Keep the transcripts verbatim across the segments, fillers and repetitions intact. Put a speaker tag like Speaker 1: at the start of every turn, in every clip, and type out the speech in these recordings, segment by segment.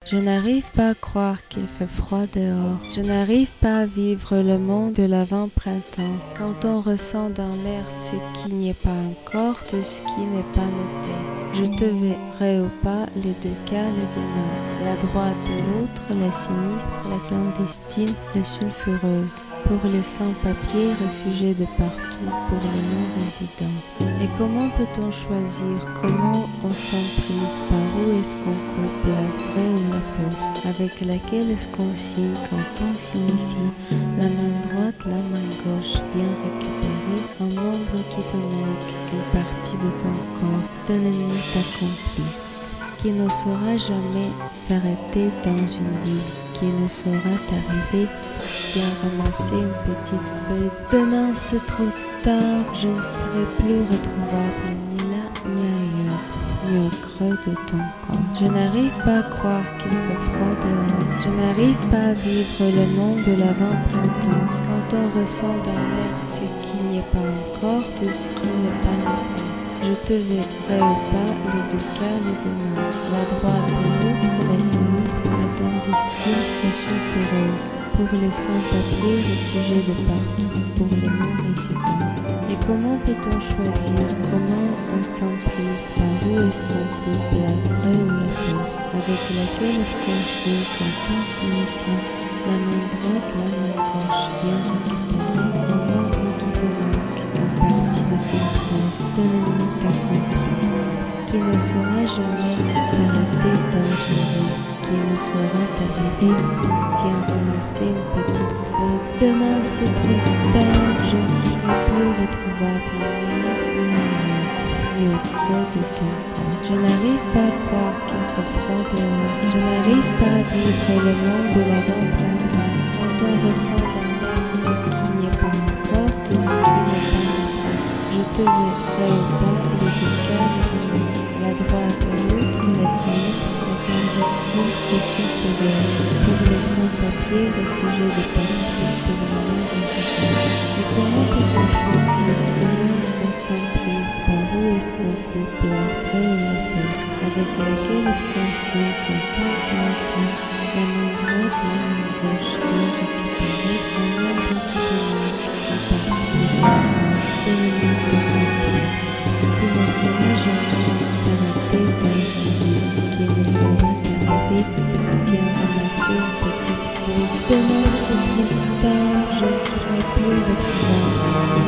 Speaker 1: Je n'arrive pas à croire qu'il fait froid dehors. Je n'arrive pas à vivre le monde de l'avant-printemps. Quand on ressent dans l'air ce qui n'y est pas encore, tout ce qui n'est pas noté. Je te verrai au pas, les deux cas, les deux noms. La droite et l'autre, la sinistre, la clandestine, la sulfureuse. Pour les sans-papiers réfugiés de partout, pour les non-résidents. Et comment peut-on choisir? Comment on s'en prive? Par où est-ce qu'on coupe la vraie ou la fausse? Avec laquelle est-ce qu'on signe quand on signifie? La main droite, la main gauche, bien récupérée, un membre qui te manque, une partie de ton corps, ton ennemi, ta complice, qui ne saura jamais s'arrêter dans une ville, qui ne saura t'arriver, bien ramasser une petite feuille. Demain c'est trop tard, je ne serai plus retrouvable ni là ni ailleurs, ni au creux de ton corps. Je n'arrive pas à croire qu'il fait froid dehors. Je n'arrive pas à vivre le monde de l'avant-printemps. Quand on ressent dans l'air ce qui n'y est pas encore, tout ce qui n'est pas noté. Je te verrai au pas, les deux cas, les deux mains. La droite et l'autre, la sinistre, la clandestine, la sulfureuse. Pour les sans-papiers réfugiés de partout, pour les non-résidents. Et comment peut-on choisir? Comment on s'en prive? Par où est-ce qu'on coupe la vraie ou la fausse? Avec laquelle est-ce qu'on signe quand on signifie? La main droite, la main gauche, bien récupérée, un membre qui te manque, une partie de ton corps, ton ennemi, ta complice, qui ne saura jamais s'arrêter dans une vie, qui ne saura t'arriver, viens ramasser une petite feuille. Demain c'est trop tard, je ne serai plus retrouvable ni là ni ailleurs, ni au creux de ton corps. Je n'arrive pas à croire qu'il fait froid dehors. Je n'arrive pas à vivre le monde de l'avant-printemps. Quand on ressent dans l'air ce qui n'y est pas encore, tout ce qui n'est pas encore. Je te verrai au pas, les deux cas, les deux mains. La droite et l'autre, la sinistre, la clandestine, les sulfureuse. Pour les sans-papiers réfugiés de partout, pour les non-résidents. Et comment peut-on choisir? Comment on s'en prive? Par où est-ce qu'on coupe la vraie ou la fausse? Avec laquelle est-ce qu'on signe quand on signifie? La main droite, la main gauche, bien récupérée, un membre qui te manque, une partie de ton corps, ton ennemi, ta complice, qui ne saura jamais s'arrêter dans une vie, qui ne saura t'arriver, bien ramasser une petite feuille. Demain c'est trop tard, je ne serai plus retrouvable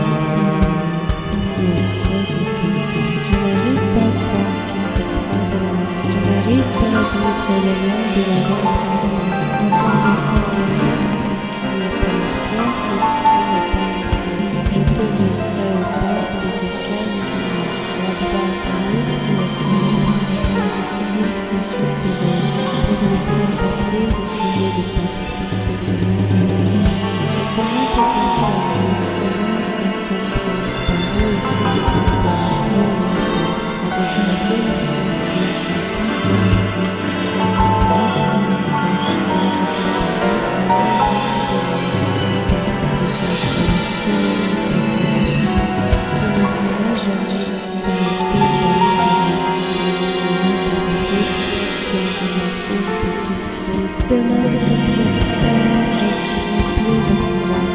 Speaker 1: ni au creux de ton corps. Je n'arrive pas à croire qu'il fait froid dehors. Je n'arrive pas à vivre le monde de l'avant-printemps. Quand on ressent dans l'air ce qui n'est pas encore, tout ce qui n'est pas noté. Je te verrai au pas, les deux cas, les deux mains. La droite à l'autre, la sinistre, la clandestine, la sulfureuse. Pour les sans-papiers réfugiés de partout, pour les non-résidents. Et comment peut-on choisir? Comment on s'en prive? Par où est-ce qu'on coupe la vraie ou la fausse? Avec laquelle est-ce qu'on signe quand on signifie? La main droite, la main gauche, bien récupérée, un membre qui te manque, une partie de ton corps, ton ennemi, ta complice, qui ne saura jamais s'arrêter dans une vie, qui ne saura t'arriver, viens ramasser une petite feuille. Demain c'est trop tard, je ne serai plus retrouvable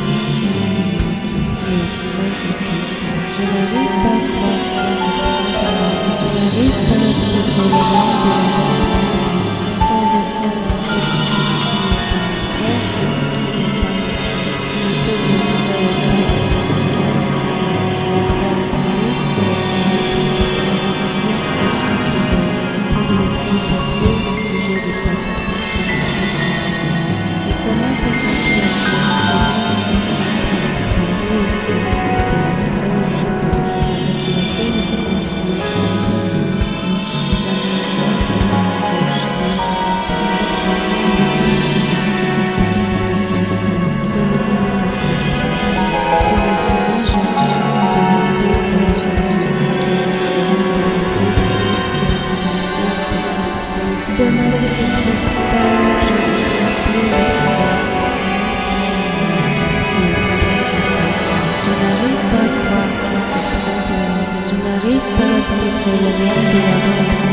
Speaker 1: ni au creux de ton corps. Je n'arrive pas à croire qu'il fait froid dehors. Je n'arrive pas à vivre le monde de l'avant-printemps. Quand on ressent dans l'air ce qui n'est pas encore, tout ce qui n'est pas noté. Je te verrai au pas, les deux cas, les deux mains. La droite à l'autre, la sinistre, la clandestine, la sulfureuse. Pour les sans-papiers réfugiés de partout, pour les non-résidents. Et comment peut-on choisir? Comment on s'en prive? Par où est-ce qu'on coupe la vraie ou la fausse? Avec laquelle est-ce qu'on signe quand on signifie? La main droite, la main gauche, bien récupérée, un membre qui te manque, une partie de ton corps, ton ennemi, ta complice, qui ne saura jamais s'arrêter dans une vie, qui ne saura t'arriver, viens ramasser une petite feuille. Demain c'est trop tard, je ne serai plus retrouvable ni au creux de ton corps. Je n'arrive pas à croire qu'il fait froid dehors. Je n'arrive pas à vivre le monde de l'avant-printemps.